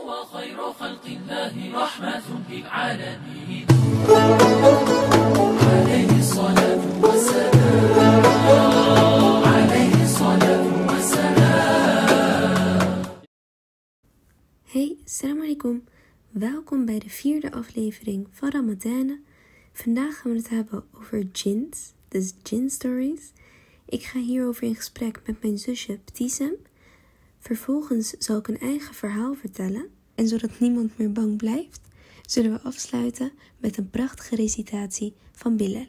وخير خلق الله رحمة للعالمين عليه الصلاة والسلام عليه الصلاة والسلام. Hey, assalamu alaikum. Welkom bij de 4e aflevering van Ramadan. Vandaag gaan we het hebben over djinns, dus djinn stories. Ik ga hierover in gesprek met mijn zusje Ptisem. Vervolgens zal ik een eigen verhaal vertellen. En zodat niemand meer bang blijft, zullen we afsluiten met een prachtige recitatie van Bilal.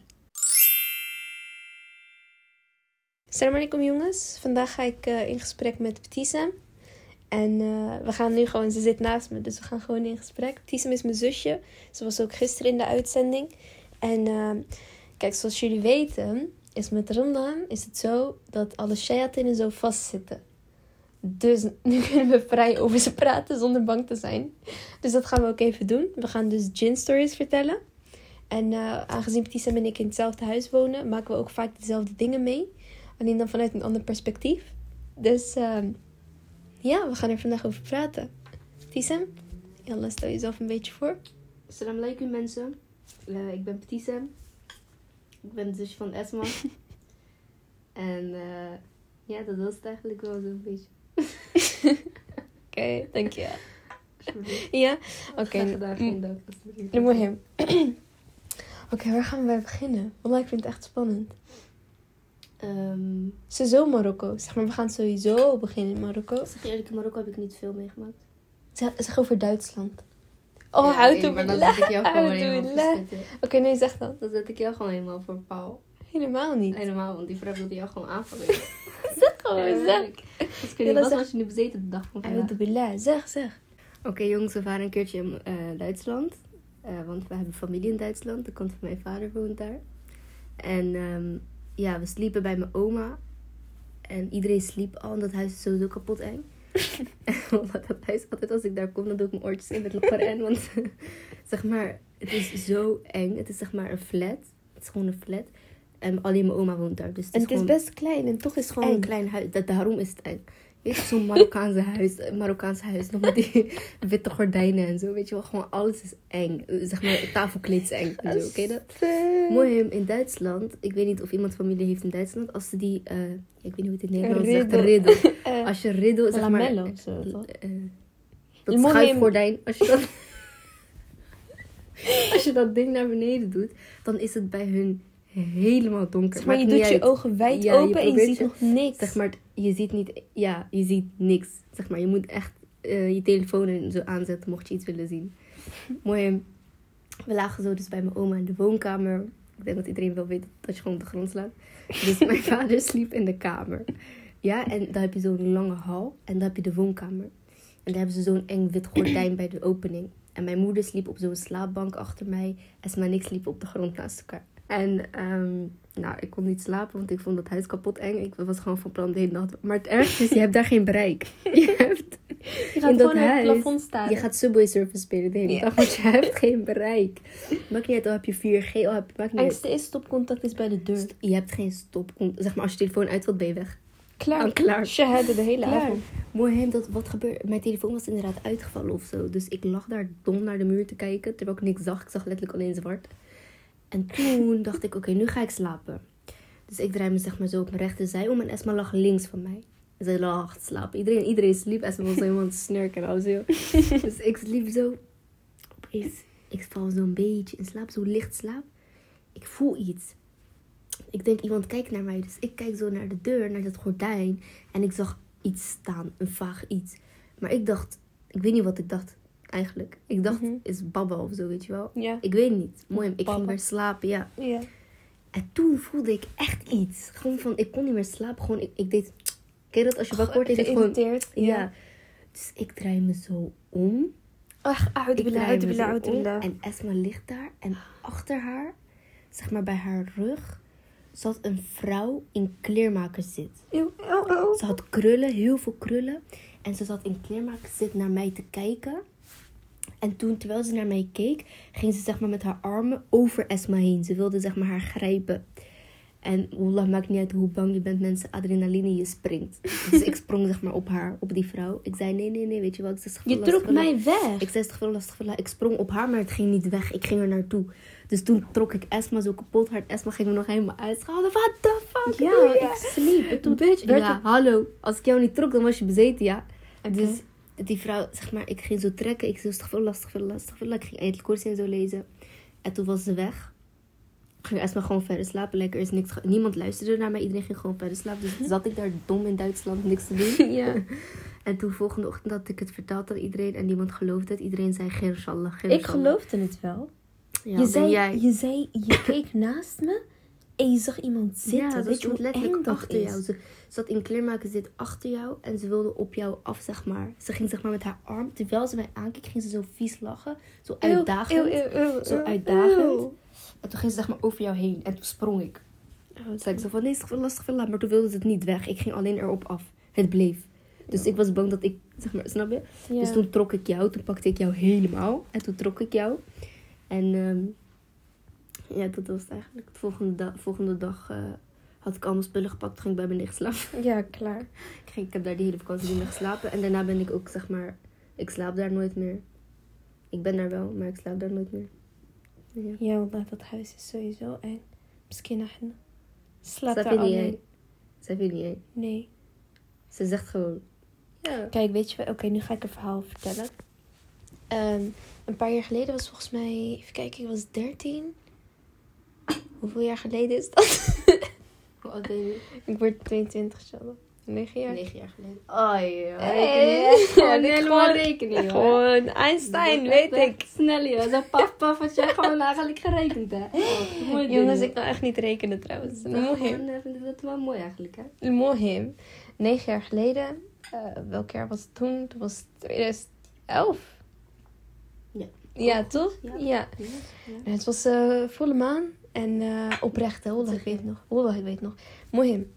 Assalamu alaikum jongens. Vandaag ga ik in gesprek met Ptisem. En we gaan nu gewoon, ze zit naast me, dus we gaan gewoon in gesprek. Ptisem is mijn zusje. Ze was ook gisteren in de uitzending. En kijk, zoals jullie weten, is met Ramadan is het zo dat alle shayatinnen zo vastzitten. Dus nu kunnen we vrij over ze praten zonder bang te zijn. Dus dat gaan we ook even doen. We gaan dus djinn stories vertellen. En aangezien Ptisem en ik in hetzelfde huis wonen, maken we ook vaak dezelfde dingen mee. Alleen dan vanuit een ander perspectief. Dus ja, we gaan er vandaag over praten. Ptisem, Yalla, stel jezelf een beetje voor. Assalamu alaikum mensen. Ik ben Ptisem. Ik ben de zusje van Esma. En ja, dat was het eigenlijk wel zo'n beetje. Oké, dankjewel. Ja? Oké. Geen dank. Mooi. Oké, waar gaan we bij beginnen? Want ik vind het echt spannend. Sowieso Marokko. Zeg maar, we gaan sowieso beginnen in Marokko. Zeg je eerlijk, in Marokko heb ik niet veel meegemaakt. Zeg over Duitsland. Oh, ja, houd maar dan zet ik jou gewoon helemaal voor. Oké, nee, zeg dan. Dan zet ik jou gewoon helemaal voor paal. Helemaal niet. Helemaal, want die vrouw wilde jou gewoon aanvallen. Zeg gewoon, zeg. Dus kun je wat als je nu bezeten de dag van vandaag. Zeg. Oké, jongens, we waren een keertje in Duitsland. Want we hebben familie in Duitsland. De kant van mijn vader woont daar. En ja, we sliepen bij mijn oma. En iedereen sliep al. En dat huis is sowieso kapot eng. Want dat huis, altijd als ik daar kom, dan doe ik mijn oortjes in met de Koran. Want zeg maar, het is zo eng. Het is zeg maar een flat. Het is gewoon een flat. En alleen mijn oma woont daar. Dus het is best klein en toch is het gewoon een klein huis. Daarom is het eng. Weet je, zo'n Marokkaans huis. Nog met die witte gordijnen en zo. Weet je wel, gewoon alles is eng. Zeg maar, het tafelkleed is eng. En zo, oké dat? Mooi in Duitsland. Ik weet niet of iemand familie heeft in Duitsland. Als ze die, ik weet niet hoe het in Nederlands zegt. Riddel. Als je riddel, zeg maar. Lamello of zo, toch? Dat schuifgordijn. Als je dat ding naar beneden doet, dan is het bij hun helemaal donker. Zeg maar, je doet je ogen wijd open en je ziet nog niks. Zeg maar, je ziet niet... Ja, je ziet niks. Zeg maar, je moet echt je telefoon en zo aanzetten mocht je iets willen zien. Mooi. We lagen zo dus bij mijn oma in de woonkamer. Ik denk dat iedereen wel weet dat je gewoon op de grond slaapt. Dus mijn vader sliep in de kamer. Ja, en dan heb je zo'n lange hal. En dan heb je de woonkamer. En daar hebben ze zo'n eng wit gordijn bij de opening. En mijn moeder sliep op zo'n slaapbank achter mij. Esma en ik sliepen op de grond naast elkaar. En nou, ik kon niet slapen, want ik vond het huis kapot eng. Ik was gewoon van plan de hele nacht. Maar het ergste is, je hebt daar geen bereik. Je gaat gewoon naar het plafond staan. Je gaat Subway Surfers spelen de hele dag, want je hebt geen bereik. Maakt niet uit, al heb je 4G, al heb je... Maakt niet engste is stopcontact is bij de deur. Je hebt geen stopcontact. Zeg maar, als je telefoon uitvalt, ben je weg. Klaar. Shahada de hele avond. Mooi, wat gebeurt? Mijn telefoon was inderdaad uitgevallen of zo. Dus ik lag daar dom naar de muur te kijken, terwijl ik niks zag. Ik zag letterlijk alleen zwart. En toen dacht ik, oké, nu ga ik slapen. Dus ik draai me zeg maar zo op mijn rechterzij om en Esma lag links van mij. En zij lag te slapen. Iedereen sliep. Esma was helemaal aan het snurken en al zo. Dus ik sliep zo. Opeens, ik val zo'n beetje in slaap, zo licht slaap. Ik voel iets. Ik denk, iemand kijkt naar mij. Dus ik kijk zo naar de deur, naar dat gordijn. En ik zag iets staan, een vaag iets. Maar ik dacht, ik weet niet wat ik dacht. Eigenlijk. Ik dacht, is Baba of zo, weet je wel. Ja. Ik weet niet. Mooi, ik ging weer slapen, ja. En toen voelde ik echt iets. Gewoon van, ik kon niet meer slapen. Gewoon, ik deed... Ken je dat? Als je wakker wordt, is het gewoon... Ja. Dus ik draai me zo om. Ach, uit. En Esma ligt daar. En achter haar, zeg maar bij haar rug, zat een vrouw in kleermakerszit. Ze had krullen, heel veel krullen. En ze zat in kleermakerszit naar mij te kijken. En toen, terwijl ze naar mij keek, ging ze zeg maar met haar armen over Esma heen. Ze wilde zeg maar haar grijpen. En wallah, maakt niet uit hoe bang je bent, mensen, adrenaline, je springt. Dus ik sprong zeg maar op haar, op die vrouw. Ik zei nee, weet je wat? Je trok mij weg. Ik zei lastig. Ik sprong op haar, maar het ging niet weg. Ik ging er naartoe. Dus toen trok ik Esma zo kapot hard. Esma ging me nog helemaal uitschalen. What the fuck? Ja, ik sliep. En toen Ja, hallo. Als ik jou niet trok, dan was je bezeten, ja. Oké. Dus die vrouw, zeg maar, ik ging zo trekken. Ik zei lastig. Ik ging Ayatul Kursi en zo lezen. En toen was ze weg. Ik ging Esma gewoon verder slapen. Lekker is niks. Niemand luisterde naar mij. Iedereen ging gewoon verder slapen. Dus zat ik daar dom in Duitsland, niks te doen. Ja. En toen volgende ochtend had ik het verteld aan iedereen. En niemand geloofde het. Iedereen zei, Gershallah. Ik geloofde het wel. Ja, Je zei, je keek naast me en je zag iemand zitten. Ja, Weet je hoe letterlijk eng dat achter is? jou. Ze zat in kleermaken, zit achter jou. En ze wilde op jou af, zeg maar. Ze ging zeg maar met haar arm. Terwijl ze mij aankeek, ging ze zo vies lachen. Zo uitdagend. Zo uitdagend. En toen ging ze zeg maar over jou heen. En toen sprong ik. Toen zei ik zo van, nee, is lastig. Maar toen wilde ze het niet weg. Ik ging alleen erop af. Het bleef. Dus ik was bang dat ik, zeg maar, snap je? Ja. Dus toen trok ik jou. Toen pakte ik jou helemaal. En toen trok ik jou. En ja, dat was het eigenlijk. De volgende dag had ik al mijn spullen gepakt. Toen ging ik bij mijn nicht slapen. Ja, klaar. Ik heb daar die hele vakantie niet meer geslapen. En daarna ben ik ook, zeg maar, ik slaap daar nooit meer. Ik ben daar wel, maar ik slaap daar nooit meer. Ja. Ja, want dat huis is sowieso eng. Misschien echt. Slaap Zij daar vindt niet alleen. eng. Zij vindt niet eng. Nee. Ze zegt gewoon, ja. Kijk, weet je wel. Oké, nu ga ik een verhaal vertellen. Een paar jaar geleden was volgens mij... Even kijken, ik was 13. Hoeveel jaar geleden is dat? Hoe oud ben je nu? Ik word 22, inshallah. 9 jaar. 9 jaar geleden. Oh ja, Hey. rekening. Gewoon Ja, helemaal gewoon- rekening, hoor. Gewoon Einstein, weet ik. Snel, joh. Zo paf, had jij gewoon eigenlijk gerekend, hè. Oh, mooi ding, Jongens, joh. ik kan echt niet rekenen trouwens. Nou, Mohim. gewoon, vind ik dat wel mooi eigenlijk, hè. Mohim. 9 jaar geleden. Welk jaar was het toen? Toen was het 2011. Ja. Ja, toch? Ja. Ja. Ja. En het was volle maan. En oprecht, hè. Wallah, ik weet nog. Wallah, ik weet nog. Mohim.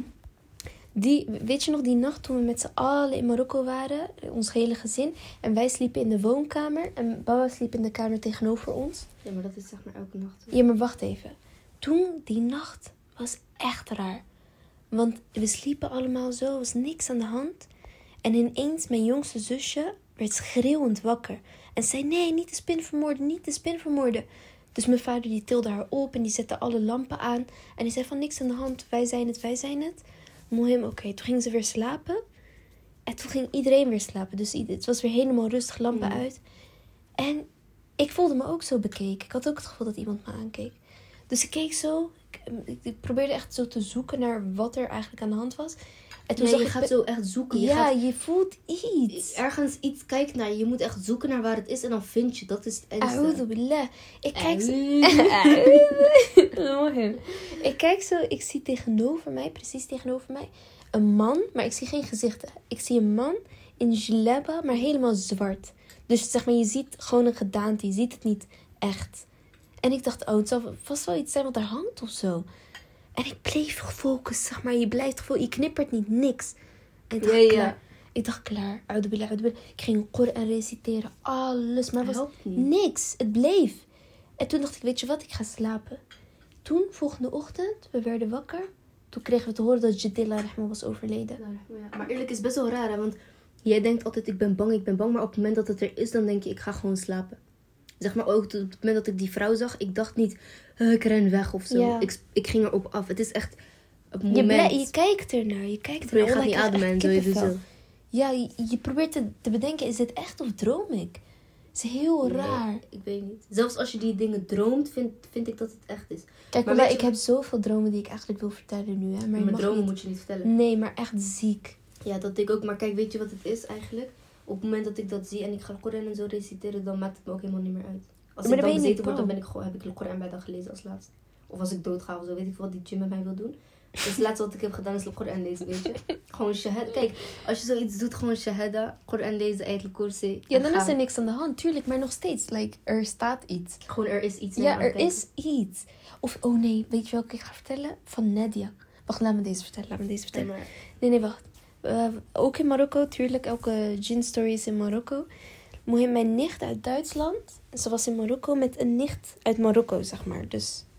Weet je nog die nacht toen we met z'n allen in Marokko waren? Ons hele gezin. En wij sliepen in de woonkamer. En Baba sliep in de kamer tegenover ons. Ja, maar dat is zeg maar elke nacht. Ja, maar wacht even. Toen, die nacht, was echt raar. Want we sliepen allemaal zo, er was niks aan de hand. En ineens, mijn jongste zusje werd schreeuwend wakker. En zei, nee, niet de spin vermoorden. Dus mijn vader die tilde haar op en die zette alle lampen aan. En die zei van, niks aan de hand, wij zijn het. Mohim, oké. Toen ging ze weer slapen. En toen ging iedereen weer slapen. Dus het was weer helemaal rustig, lampen uit. En ik voelde me ook zo bekeken. Ik had ook het gevoel dat iemand me aankeek. Dus ik keek zo. Ik probeerde echt zo te zoeken naar wat er eigenlijk aan de hand was. En toen Nee, zag je ik gaat zo echt zoeken. Je ja, gaat je voelt iets. ergens iets kijken naar je. Je moet echt zoeken naar waar het is en dan vind je. Dat is het engste. A'udhu billah. Ik kijk zo. Ik kijk zo. Ik zie precies tegenover mij, een man. Maar ik zie geen gezichten. Ik zie een man in jalaba, maar helemaal zwart. Dus zeg maar, je ziet gewoon een gedaante. Je ziet het niet echt. En ik dacht, oh, het zal vast wel iets zijn wat er hangt of zo. En ik bleef gefocust, zeg maar. Je blijft gefocust. Je knippert niet, niks. En ik dacht, Ja. klaar. Ik dacht, klaar. A'udhu billah. Ik ging Koran reciteren. Alles. Maar er was Helpt niet. niks. Het bleef. En toen dacht ik, weet je wat? Ik ga slapen. Toen, volgende ochtend, we werden wakker. Toen kregen we te horen dat Jadila Rahma was overleden. Ja, maar eerlijk is best wel raar, hè? Want jij denkt altijd, ik ben bang. Maar op het moment dat het er is, dan denk je, ik ga gewoon slapen. Zeg maar ook op het moment dat ik die vrouw zag, ik dacht niet, ik ren weg of zo. Ja. Ik ging erop af. Het is echt een moment. Je kijkt ernaar. Je kijkt je ernaar. gaat Oh, niet ik krijg ademen en echt zo. Je kippenvel. zo. Ja, je probeert te bedenken, is dit echt of droom ik? Het is heel raar. Nee, ik weet niet. Zelfs als je die dingen droomt, vind ik dat het echt is. Kijk, Maar maar weet ik je- heb zoveel dromen die ik eigenlijk wil vertellen nu. Hè? Maar je Mijn mag dromen niet. moet je niet vertellen. Nee, maar echt ziek. Ja, dat ik ook. Maar kijk, weet je wat het is eigenlijk? Op het moment dat ik dat zie en ik ga Koran en zo reciteren, dan maakt het me ook helemaal niet meer uit. Als Maar ik dan dan ben je bezeten niet word, dan bang. ben ik gewoon, heb ik de Koran bij dan gelezen als laatst. Of als ik doodga of zo, weet ik wat die gym met mij wil doen. Dus het laatste wat ik heb gedaan is de Koran lezen, weet je. Gewoon shahada. Kijk, als je zoiets doet, gewoon shahada, Koran lezen, Ayatul Kursi. Ja, en dan gaan. is er niks aan de hand. Tuurlijk, maar nog steeds. Like, er staat iets. Gewoon, er is iets. Ja, naar er aan is iets. Of, oh nee, weet je welke ik ga vertellen? Van Nadia. Wacht, laat me deze vertellen. Maar, Nee, wacht. Ook in Marokko, tuurlijk. Elke gin story is in Marokko. Mohim, mijn nicht uit Duitsland. Ze was in Marokko met een nicht uit Marokko, zeg maar. Dus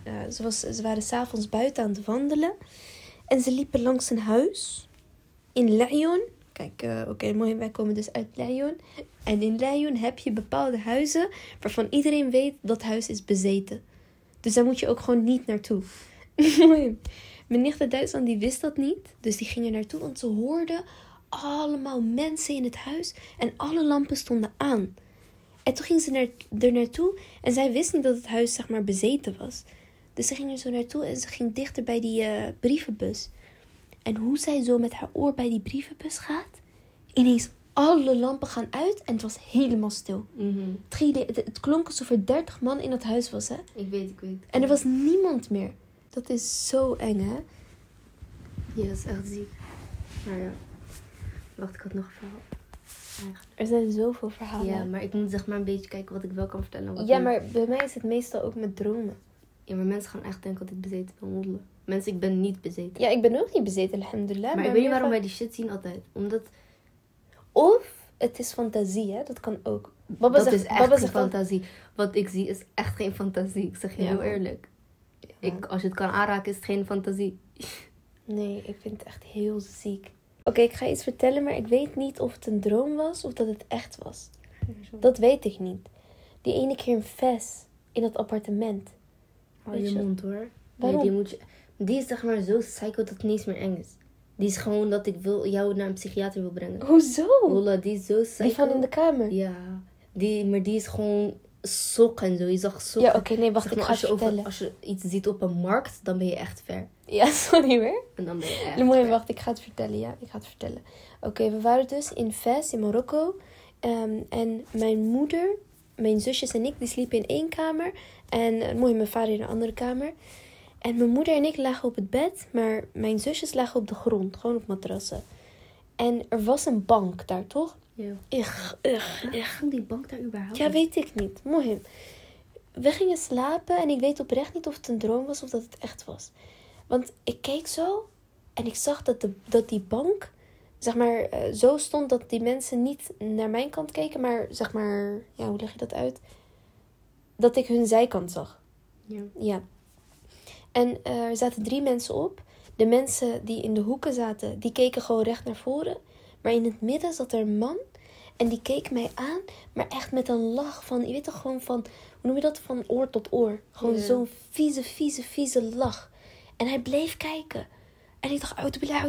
ze waren 's avonds buiten aan het wandelen. En ze liepen langs een huis in Lyon. Kijk, oké, mooi, wij komen dus uit Lyon. En in Lyon heb je bepaalde huizen waarvan iedereen weet dat huis is bezeten. Dus daar moet je ook gewoon niet naartoe. Mooi. Mijn nicht uit Duitsland die wist dat niet. Dus die ging er naartoe, want ze hoorden allemaal mensen in het huis. En alle lampen stonden aan. En toen ging ze er naartoe. En zij wist niet dat het huis, zeg maar, bezeten was. Dus ze ging er zo naartoe en ze ging dichter bij die brievenbus. En hoe zij zo met haar oor bij die brievenbus gaat. Ineens alle lampen gaan uit en het was helemaal stil. Mhm. Het klonk alsof er 30 man in dat huis was, hè. Ik weet. En er was niemand meer. Dat is zo eng, hè. Ja, dat is echt ziek. Maar ja. Wacht, ik had nog een verhaal. Eigenlijk. Er zijn zoveel verhalen. Ja, maar ik moet zeg maar een beetje kijken wat ik wel kan vertellen. en Wat Ja, niet. maar bij mij is het meestal ook met dromen. Ja, maar mensen gaan echt denken dat ik bezeten ben moddelen. Mensen, ik ben niet bezeten. Ja, ik ben ook niet bezeten, alhamdulillah. Maar ik weet niet waarom wij die shit zien altijd. Omdat Of het is fantasie, hè. Dat kan ook. dat is echt Baba geen zegt dan- fantasie. Wat ik zie is echt geen fantasie. Ik zeg je Ja. heel eerlijk. Als je het kan aanraken is het geen fantasie. Nee, ik vind het echt heel ziek. Oké, ik ga iets vertellen, maar ik weet niet of het een droom was of dat het echt was. Dat weet ik niet. Die ene keer in Fes, in dat appartement. Hou Weet je je? mond hoor. Waarom? Nee, die is zeg maar zo psycho dat het niet eens meer eng is. Die is gewoon dat ik jou naar een psychiater wil brengen. Hoezo? Wallah, die is zo psycho. Die van in de kamer? Ja. Maar die is gewoon sok en zo. Je zag sok. Ja, oké, nee, wacht, Zeg ik maar, ga het vertellen. als je iets ziet op een markt, dan ben je echt ver. Ja, sorry hoor. En dan ben je echt Mooi, ver. wacht, ik ga het vertellen, ja. Ik ga het vertellen. Oké, we waren dus in Fes, in Marokko. En mijn moeder, mijn zusjes en ik, die sliepen in één kamer. En mijn vader in een andere kamer. En mijn moeder en ik lagen op het bed, maar mijn zusjes lagen op de grond, gewoon op matrassen. En er was een bank daar, toch? Ja. Ugh. Die bank daar überhaupt? Ja, weet ik niet. Mooi. We gingen slapen en ik weet oprecht niet of het een droom was of dat het echt was. Want ik keek zo en ik zag dat die bank, zeg maar, zo stond dat die mensen niet naar mijn kant keken, maar zeg maar, ja, hoe leg je dat uit? Dat ik hun zijkant zag. Ja. Ja. En er zaten 3 mensen op. De mensen die in de hoeken zaten, die keken gewoon recht naar voren. Maar in het midden zat er een man. En die keek mij aan, maar echt met een lach van, je weet toch gewoon van, hoe noem je dat? Van oor tot oor. Gewoon Ja. zo'n vieze lach. En hij bleef kijken. En ik dacht, autubillah.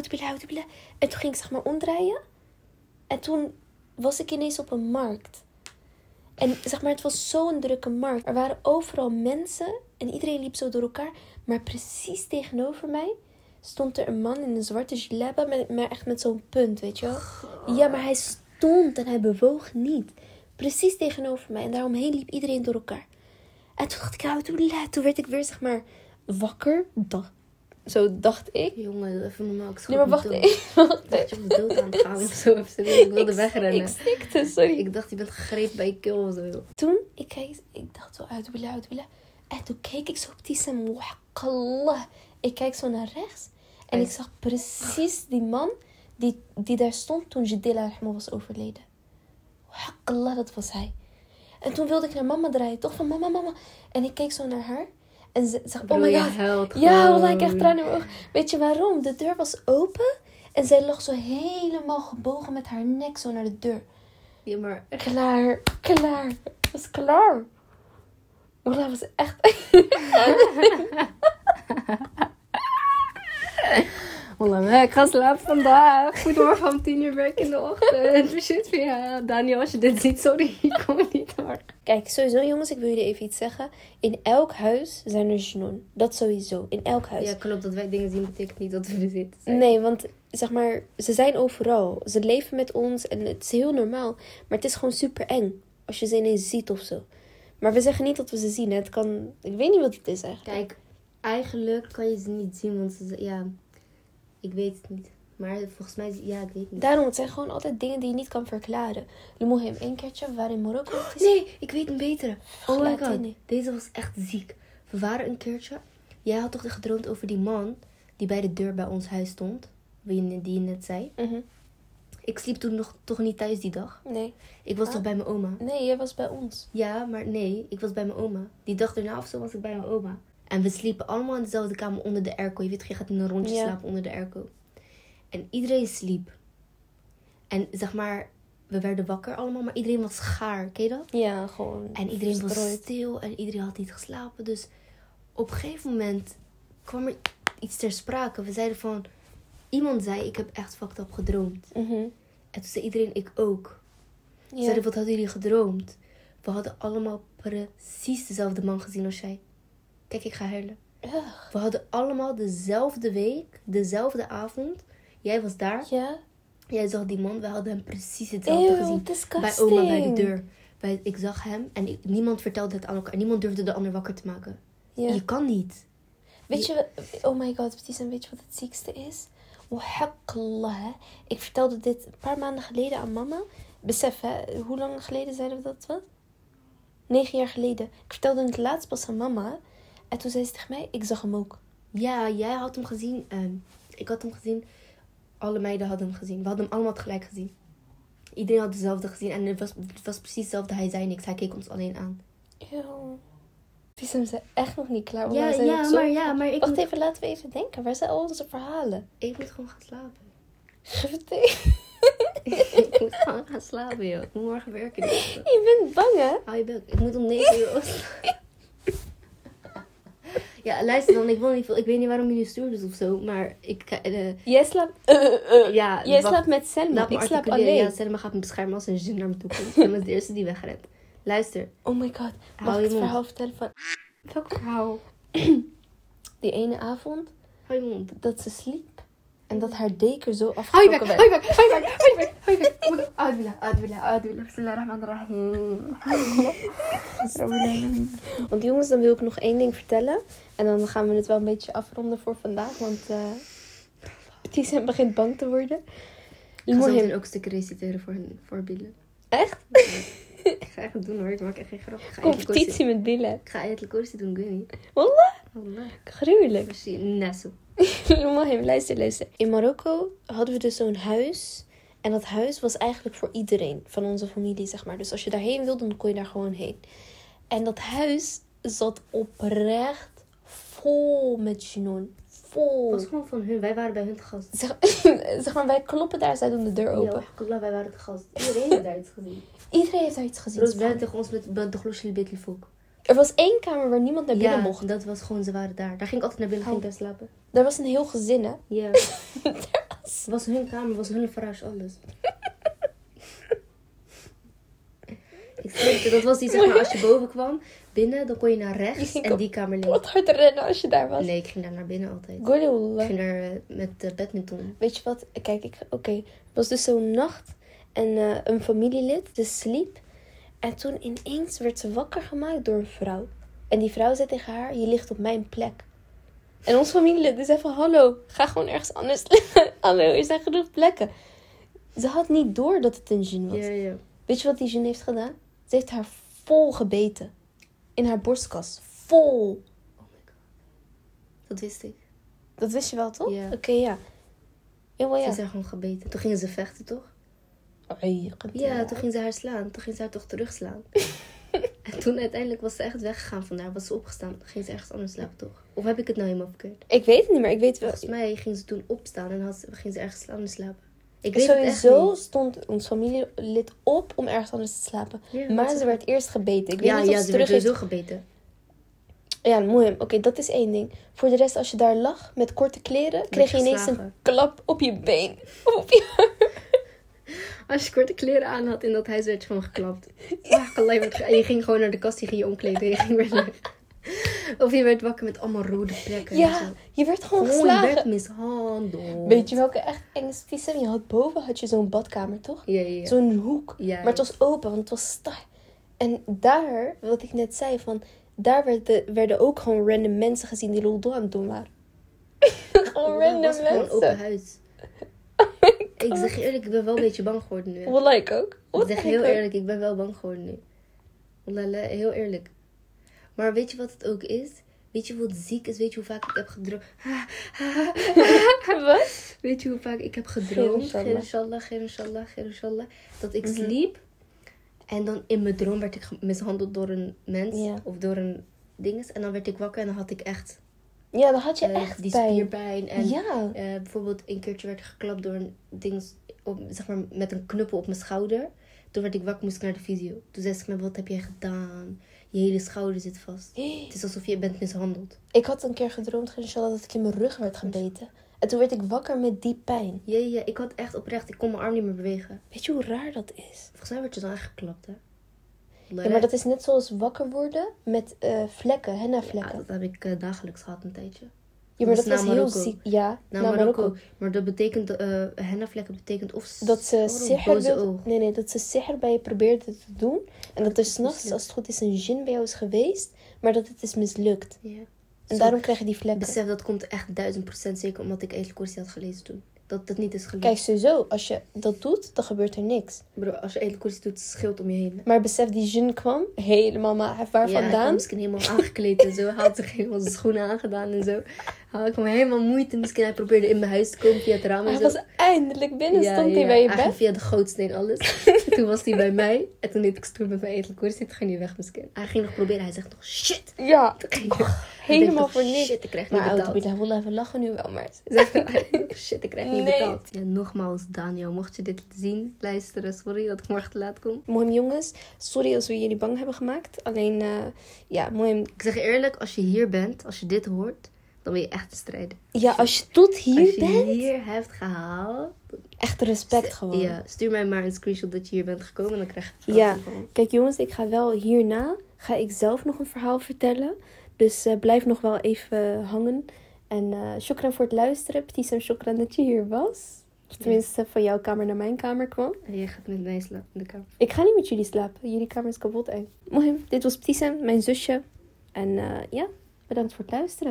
En toen ging ik zeg maar omdraaien. En toen was ik ineens op een markt. En zeg maar, het was zo'n drukke markt. Er waren overal mensen en iedereen liep zo door elkaar. Maar precies tegenover mij stond er een man in een zwarte jalaba, maar echt met zo'n punt, weet je wel. Ja, maar hij stond en hij bewoog niet. Precies tegenover mij. En daaromheen liep iedereen door elkaar. En toen dacht ik, toen werd ik weer, zeg maar, wakker. Zo dacht ik. Jongen, even normaal. Ik Nee, maar wacht dood. even. Dat je op de dood aan het gaan of zo. Of zo. Ik wilde wegrennen. Ik stikte, sorry. Ik dacht, je bent gegrepen bij je keel of zo. Toen, ik dacht zo, uitbillah. En toen keek ik zo op die Sam, wakallah. Ik kijk zo naar rechts. En ik zag precies die man die daar stond toen Jadila Rahma was overleden. Wakallah, dat was hij. En toen wilde ik naar mama draaien, toch? Van mama. En ik keek zo naar haar. En ze zag, oh my god. Ja, wallah, ik krijg tranen in mijn ogen. Weet je waarom? De deur was open. En zij lag zo helemaal gebogen met haar nek zo naar de deur. Ja, maar... Klaar. Het was klaar. Wallah, was echt... Wallah, ik ga slapen vandaag. Goedemorgen om 10 uur werk in de ochtend. Shit, ja. Daniel, als je dit ziet, sorry. Ik kom niet door. Kijk, sowieso jongens, ik wil jullie even iets zeggen. In elk huis zijn er jnoen. Dat sowieso. In elk huis. Ja, klopt. Dat wij dingen zien betekent niet dat we er zitten. zijn. Nee, want zeg maar, ze zijn overal. Ze leven met ons en het is heel normaal. Maar het is gewoon super eng als je ze ineens ziet of zo. Maar we zeggen niet dat we ze zien. Hè. Het kan... Ik weet niet wat het is eigenlijk. Kijk, eigenlijk kan je ze niet zien, want ze... Ja, ik weet het niet. Maar volgens mij... Ja, ik weet niet. Daarom, het zijn gewoon altijd dingen die je niet kan verklaren. Lumohem, 1 keertje, we waren in Marokko. Nee, ik weet een betere. Oh my Laat god. in. Deze was echt ziek. We waren een keertje... Jij had toch gedroomd over die man die bij de deur bij ons huis stond? Die je net zei. Mhm. Ik sliep toen toch niet thuis die dag. Nee. Ik was toch bij mijn oma? Nee, jij was bij ons. Ja, maar nee. Ik was bij mijn oma. Die dag daarna of zo was ik bij mijn oma. En we sliepen allemaal in dezelfde kamer onder de airco. Je weet, je gaat in een rondje Ja. slapen onder de airco. En iedereen sliep. En zeg maar, we werden wakker allemaal, maar iedereen was gaar. Ken je dat? Ja, gewoon. En iedereen was verstrooid. stil en iedereen had niet geslapen. Dus op een gegeven moment kwam er iets ter sprake. We zeiden van, iemand zei, ik heb echt fucked up gedroomd. Mhm. En toen zei iedereen, ik ook. Ze Ja. zeiden, wat hadden jullie gedroomd? We hadden allemaal precies dezelfde man gezien als jij. Kijk, ik ga huilen. Ugh. We hadden allemaal dezelfde week, dezelfde avond. Jij was daar. Ja. Jij zag die man. We hadden hem precies hetzelfde gezien. Eeuw, disgusting. Bij oma bij de deur. Ik zag hem en niemand vertelde het aan elkaar. Niemand durfde de ander wakker te maken. Ja. Je kan niet. Weet je, oh my god, Baptiste, weet je wat het ziekste is? Wahakkallah, hè? Ik vertelde dit een paar maanden geleden aan mama. Besef, hè, hoe lang geleden zeiden we dat het was? 9 jaar geleden. Ik vertelde het laatst pas aan mama. En toen zei ze tegen mij, ik zag hem ook. Ja, jij had hem gezien. Ik had hem gezien. Alle meiden hadden hem gezien. We hadden hem allemaal tegelijk gezien. Iedereen had dezelfde gezien. En het was precies hetzelfde. Hij zei niks. Hij keek ons alleen aan. Eeuw. Baptiste, we zijn echt nog niet klaar. Ja, We zijn nog zo- maar ik Wacht moet, even, laten we even denken. Waar zijn al onze verhalen? ik moet gewoon gaan slapen. Geef het tegen. Ik moet gewoon gaan slapen, joh. Ik moet morgen werken. Dus. Je bent bang, hè? Hou je bek. Ik moet om 9 uur opstaan. Ja, luister dan. Ik wil niet veel. Ik weet niet waarom jullie stoer is of zo. Maar ik... Jij slaapt... ja, Jij wacht. slaapt met Selma. Laat me Ik slaap articuleren. alleen. Ja, Selma gaat me beschermen als een jin naar me toe komt. Selma is de eerste die wegrent. Luister. Oh my god. Mag Hou ik je het mond. verhaal vertellen van... Welk verhaal? Die ene avond Hou je mond. dat ze sliep. En dat haar deken zo Hou je bek. afgetrokken Hou werd. je bek. Hou je bek. Hou je bek. Hou je bek. Oh my god. Adwillah. Bismillahirrahmanirrahim. Want jongens, dan wil ik nog 1 ding vertellen. En dan gaan we het wel een beetje afronden voor vandaag. Want Baptiste begint bang te worden. Ik ga zo Mohim. meteen ook stukken reciteren voor hun voorbeelden. Echt? Ik ga echt het doen hoor. Ik maak echt geen grap. Ik ga Competitie met billen. Ik ga eigenlijk kursi doen. Ik weet niet. Wallah, Allah. gruwelijk. Merci. Nasu. Mohim, luister. In Marokko hadden we dus zo'n huis. En dat huis was eigenlijk voor iedereen van onze familie, zeg maar. Dus als je daarheen wilde, dan kon je daar gewoon heen. En dat huis zat oprecht vol met genoen. Vol. Het was gewoon van hun. Wij waren bij hun te gast. Zeg maar, wij kloppen daar, zij doen de deur open. Ja, Allah, wij waren te gast. Iedereen heeft daar iets gezien. Iedereen heeft daar iets gezien. Roos zei tegen ons met de gloesje beetje volk. Er was 1 kamer waar niemand naar binnen mocht. Ja, dat was gewoon, ze waren daar. Daar ging ik altijd naar binnen, ging ik daar slapen. Er was een heel gezin, hè. Ja. Het was hun kamer, was hun farage, alles. Ik zeg het, dat was die, zeg maar, als je boven kwam, binnen, dan kon je naar Je rechts ging en op- die kamer links. Wat hard rennen als je daar was. Nee, ik ging daar naar binnen altijd. Ik Golullah. ging daar met badminton. Weet je wat? Kijk, het was dus zo'n nacht. En een familielid, dus sliep. En toen ineens werd ze wakker gemaakt door een vrouw. En die vrouw zei tegen haar, je ligt op mijn plek. En ons familielid zei van, hallo, ga gewoon ergens anders liggen. Hallo, er zijn genoeg plekken. Ze had niet door dat het een djinn was. Ja. Weet je wat die djinn heeft gedaan? Ze heeft haar vol gebeten. In haar borstkas. Vol. Oh my god. Dat wist ik. Dat wist je wel, toch? Ja. Oké, ja. Ja, wel Ze ja. zijn gewoon gebeten. Toen gingen ze vechten, toch? Oei, Ja, toen ging ze haar slaan. Toen ging ze haar toch terugslaan. En toen uiteindelijk was ze echt weggegaan vandaar. Was ze opgestaan. Toen ging ze ergens anders slapen, toch? Of heb ik het nou helemaal verkeerd? Ik weet het niet meer. Ik weet wel. Volgens mij ging ze toen opstaan en ging ze ergens anders slapen. Ik weet het echt Sowieso niet. stond ons familielid op om ergens anders te slapen. Ja, Maar dat ze is- werd eerst gebeten. Ik weet Ja, niet of ja, ze ze terug werd heeft... sowieso gebeten. Ja, mooi. Oké, dat is 1 ding. Voor de rest, als je daar lag met korte kleren, kreeg je ineens een geslagen. klap op je been. Of op je... Als je korte kleren aan had in dat huis, werd je gewoon geklapt. En je ging gewoon naar de kast, die ging je omkleden en je ging weer weg. Of je werd wakker met allemaal rode plekken. en Ja, zo. je werd gewoon Oh, je werd geslagen. mishandeld. Weet je welke echt enge stiekem? Je had boven had je zo'n badkamer, toch? Ja. Zo'n hoek. Ja, Maar het was open, want het was star. En daar, wat ik net zei, van... Daar werden ook gewoon random mensen gezien die loldo aan het doen waren. Gewoon Het random was gewoon een open mensen. huis. Ik zeg je eerlijk, ik ben wel een beetje bang geworden nu. Wallah, ik ook. Ik Wallah, zeg ik heel ook. eerlijk, ik ben wel bang geworden nu. Wallah, heel eerlijk. Maar weet je wat het ook is? Weet je wat ziek is? Weet je hoe vaak ik heb gedroomd? Wat? Weet je hoe vaak ik heb gedroomd? Inshallah. Geer inshallah. Dat ik sliep. En dan in mijn droom werd ik mishandeld door een mens. Ja. Of door een dinges. En dan werd ik wakker en dan had ik echt Ja, dan had je echt die pijn. spierpijn. En Ja. bijvoorbeeld een keertje werd ik geklapt door een ding, zeg maar met een knuppel op mijn schouder. Toen werd ik wakker, moest ik naar de fysio. Toen zei ze me, wat heb jij gedaan? Je hele schouder zit vast. Het is alsof je bent mishandeld. Ik had een keer gedroomd, Inshallah, dat ik in mijn rug werd gebeten. En toen werd ik wakker met die pijn. Ja, ik had echt oprecht, ik kon mijn arm niet meer bewegen. Weet je hoe raar dat is? Volgens mij werd je dan echt geklapt, hè? Ja, maar dat is net zoals wakker worden met vlekken, henna Ja, vlekken. dat heb ik dagelijks gehad een tijdje. Ja, maar dat dat is was na heel Marokko. ziek. Ja, Na na Marokko. Maar dat betekent, hennavlekken betekent of Dat ze of sihr boze wil... oog. Nee, dat ze sihr bij je probeerde te doen. En dat er is 's nachts, mislukt. als het goed is, een djinn bij jou is geweest. Maar dat het is mislukt. Ja. En Zo, daarom krijg je die vlekken. besef, dat komt echt 1000% zeker omdat ik Ayatul Kursi had gelezen toen. Dat dat niet is gelukt. Kijk, sowieso, als je dat doet, dan gebeurt er niks. Bro, als je Ayatul Kursi doet, scheelt om je heen. Maar besef, die djinn kwam helemaal waar Ja, hij kwam vandaan. misschien helemaal aangekleed en zo. Hij had zich helemaal zijn schoenen aangedaan en zo. Hij kwam helemaal moeite. Misschien hij probeerde in mijn huis te komen via het raam en Hij zo. was eindelijk binnen, stond hij bij je Hij ging bed. via de gootsteen alles. Toen was hij bij mij. En toen deed ik stoer met mijn Ayatul Kursi. Toen ging hij weg misschien. Hij ging nog proberen. Hij zegt nog shit. Ja, Toen ging hij- helemaal hij denkt voor nog, niks. Shit, ik krijg niet Maar betaald. oud, hij wil even lachen nu wel, maar... Zegt hij, shit, ik krijg niet Nee. betaald. Ja, nogmaals, Daniel, mocht je dit zien, luisteren, sorry dat ik morgen te laat kom. Mooi jongens, sorry als we jullie bang hebben gemaakt. Alleen, ja, mooi. Ik zeg je eerlijk, als je hier bent, als je dit hoort, dan ben je echt te strijden. Ja, als je tot hier Als je bent, hier hebt gehaald, echt respect gewoon. ja, stuur mij maar een screenshot dat je hier bent gekomen en dan krijg je het Ja. van. Kijk jongens, ik ga wel hierna, ga ik zelf nog een verhaal vertellen. Dus blijf nog wel even hangen. En shukran voor het luisteren. Ptissam, shukran dat je hier was. Tenminste, van jouw kamer naar mijn kamer kwam. En jij gaat met mij slapen in de kamer. Ik ga niet met jullie slapen. Jullie kamer is kapot eng. Mooi, dit was Ptissam, mijn zusje. En ja, bedankt voor het luisteren.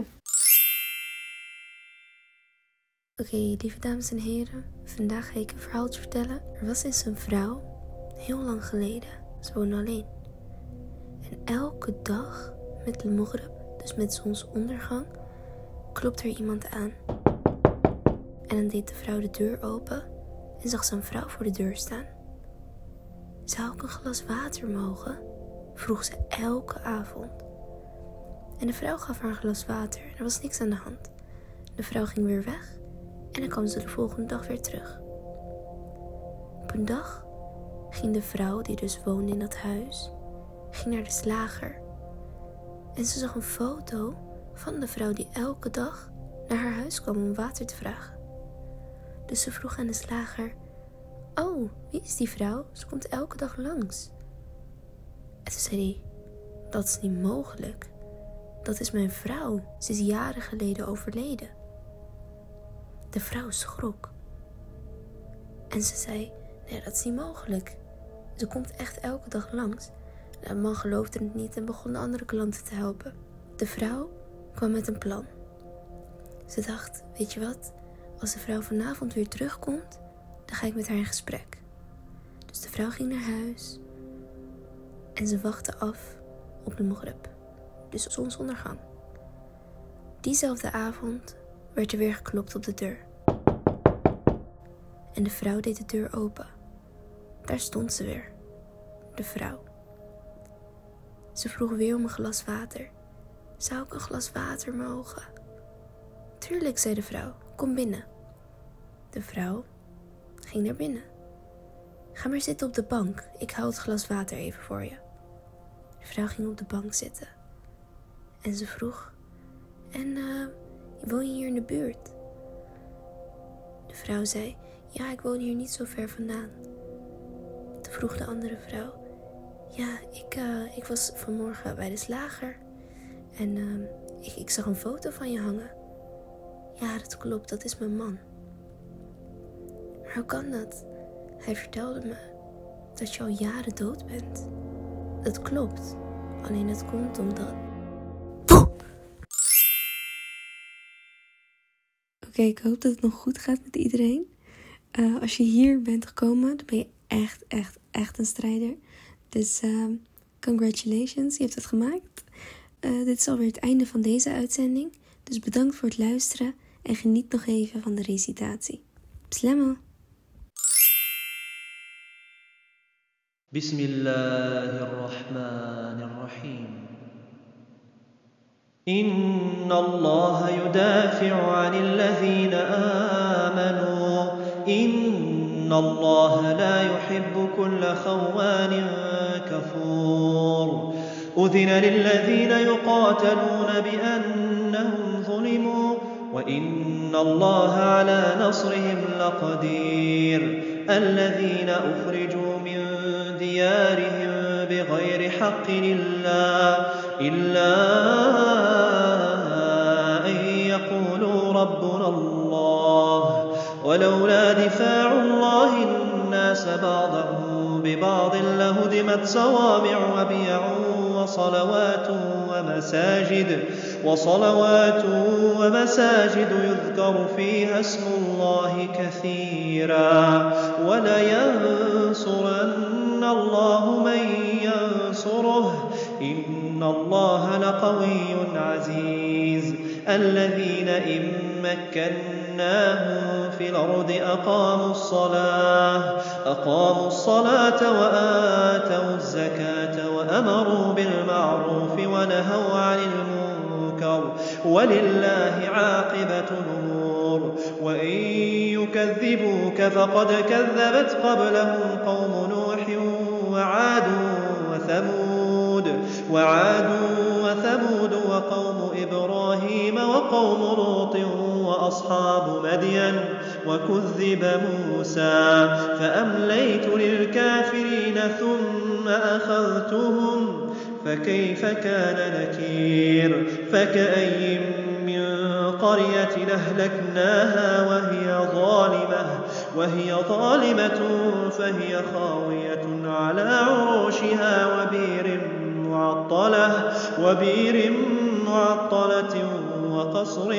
Oké, lieve dames en heren. Vandaag ga ik een verhaaltje vertellen. Er was eens een vrouw, heel lang geleden. Ze woonde alleen. En elke dag met de Maghrib, dus met zonsondergang, klopte er iemand aan. En dan deed de vrouw de deur open en zag ze een vrouw voor de deur staan. Zou ik een glas water mogen? Vroeg ze elke avond. En de vrouw gaf haar een glas water en er was niks aan de hand. De vrouw ging weer weg en dan kwam ze de volgende dag weer terug. Op een dag ging de vrouw, die dus woonde in dat huis, ging naar de slager. En ze zag een foto van de vrouw die elke dag naar haar huis kwam om water te vragen. Dus ze vroeg aan de slager: "Oh, wie is die vrouw? Ze komt elke dag langs." En toen zei hij: "Dat is niet mogelijk. Dat is mijn vrouw. Ze is jaren geleden overleden." De vrouw schrok. En ze zei: "Nee, dat is niet mogelijk. Ze komt echt elke dag langs." De man geloofde het niet en begon de andere klanten te helpen. De vrouw kwam met een plan. Ze dacht: weet je wat? Als de vrouw vanavond weer terugkomt, dan ga ik met haar in gesprek. Dus de vrouw ging naar huis en ze wachtte af op de Maghrib, dus zonsondergang. Diezelfde avond werd er weer geklopt op de deur. En de vrouw deed de deur open. Daar stond ze weer, de vrouw. Ze vroeg weer om een glas water. Zou ik een glas water mogen? Tuurlijk, zei de vrouw. Kom binnen. De vrouw ging naar binnen. Ga maar zitten op de bank. Ik hou het glas water even voor je. De vrouw ging op de bank zitten. En ze vroeg: En woon je hier in de buurt? De vrouw zei: ja, ik woon hier niet zo ver vandaan. Toen vroeg de andere vrouw: ja, ik was vanmorgen bij de slager. En ik zag een foto van je hangen. Ja, dat klopt, dat is mijn man. Maar hoe kan dat? Hij vertelde me dat je al jaren dood bent. Dat klopt, alleen dat komt omdat... Oké, ik hoop dat het nog goed gaat met iedereen. Als je hier bent gekomen, dan ben je echt een strijder. Dus congratulations, je hebt het gemaakt. Dit is alweer het einde van deze uitzending. Dus bedankt voor het luisteren en geniet nog even van de recitatie. Bislamo. بسم الله الرحمن الرحيم إن الله يدافع عن الذين آمنوا إن الله لا يحب كل خوان كفور أذن للذين يقاتلون بأنهم ظلموا وإن الله على نصرهم لقدير الذين أخرجوا من ديارهم بغير حق إلا أن يقولوا ربنا الله ولولا دفاع الله الناس بعضهم ببعض لهدمت صوامع وبيع وصلوات ومساجد يذكر فيها اسم الله كثيرا ولينصرن الله من ينصره إن الله لقوي عزيز الذين إن مكناهم في الأرض أقاموا الصلاة وآتوا الزكاة وأمروا بالمعروف ونهوا عن المنكر ولله عاقبة الأمور وإن يكذبوك فقد كذبت قبلهم قوم نوح وعاد وثمود وقوم إبراهيم وقوم لوط وأصحاب مدين وكذب موسى فأمليت للكافرين ثم أخذتهم فكيف كان نكير فكأي من قرية أهلكناها وهي ظالمة فهي خاوية على عروشها وبير معطلة وقصر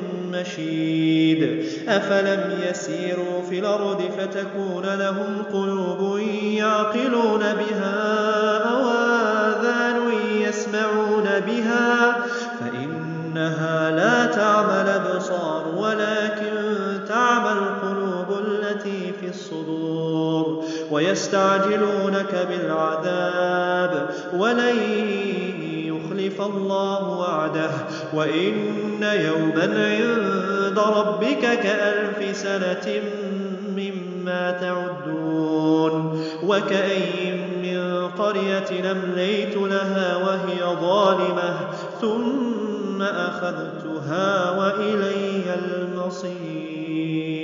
مشيد أفلم يسيروا في الأرض فتكون لهم قلوب يعقلون بها أو آذان يسمعون بها فإنها لا تعمى الأبصار ولكن تعمى القلوب التي في الصدور ويستعجلونك بالعذاب ولن يخلف الله وعده وإن يوما عند ربك كألف سنة مما تعدون وكأي من قرية أمليت لها وهي ظالمة ثم أخذتها وإلي المصير